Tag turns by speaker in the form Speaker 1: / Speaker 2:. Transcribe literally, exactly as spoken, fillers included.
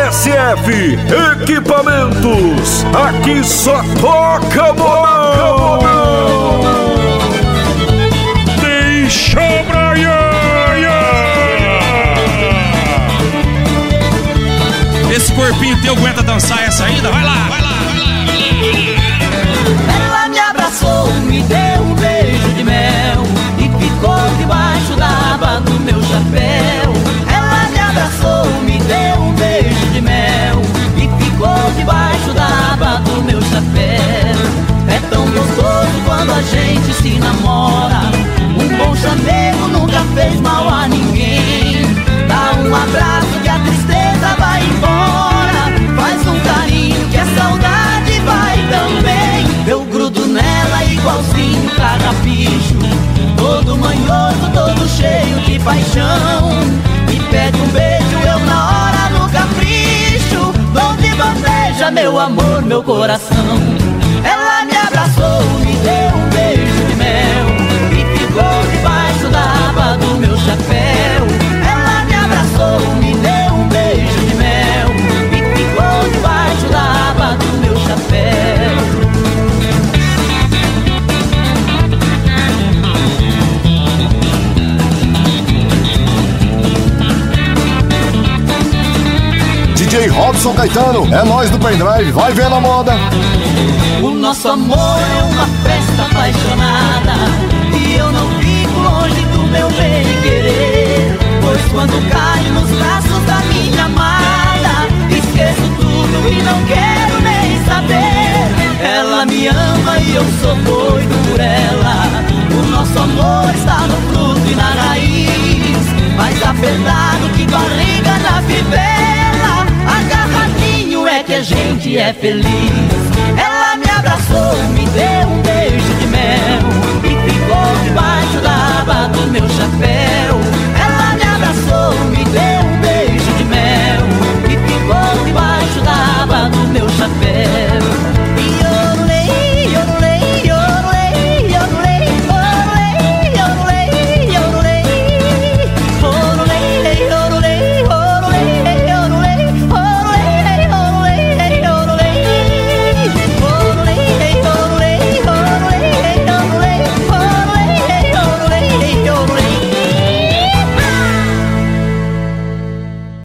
Speaker 1: S F Equipamentos, aqui só toca modão.
Speaker 2: Deixa pra esse corpinho teu aguenta dançar essa ainda? Vai lá, vai lá, vai lá, vai lá.
Speaker 3: Ela me abraçou, me deu um beijo de mel e ficou debaixo da aba do meu chapéu. Ela me abraçou, me deu um beijo de mel e ficou debaixo da aba do meu chapéu. É tão gostoso quando a gente se namora. Um bom chamego nunca fez mal a ninguém. Dá um abraço que a tristeza vai embora. Faz um carinho que a saudade vai também. Eu grudo nela igualzinho carrapicho, todo manhoso, todo cheio de paixão. Me pede um beijo, eu na hora no capricho dou de bandeja, meu amor, meu coração. Ela me abraçou, me deu um beijo de mel e ficou debaixo da aba do meu chapéu. Ela me abraçou, me deu um beijo de mel e ficou debaixo da aba do meu chapéu.
Speaker 4: D J Robson Caetano, é nós do pendrive, vai ver na moda.
Speaker 3: O nosso amor é uma festa apaixonada e eu não fico longe do meu bem querer. Pois quando caio nos braços da minha amada, esqueço tudo e não quero nem saber. Ela me ama e eu sou doido por ela. O nosso amor está no fruto e na raiz, mais apertado que barriga na fivela. Agarradinho é que a gente é feliz. Ela me abraçou, me deu um beijo